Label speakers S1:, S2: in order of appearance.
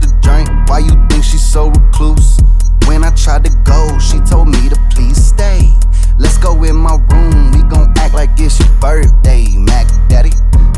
S1: the drink. Why you think she's so recluse? When I tried to go, she told me to please stay. Let's go in my room, we gon' act like it's your birthday, Mac Daddy.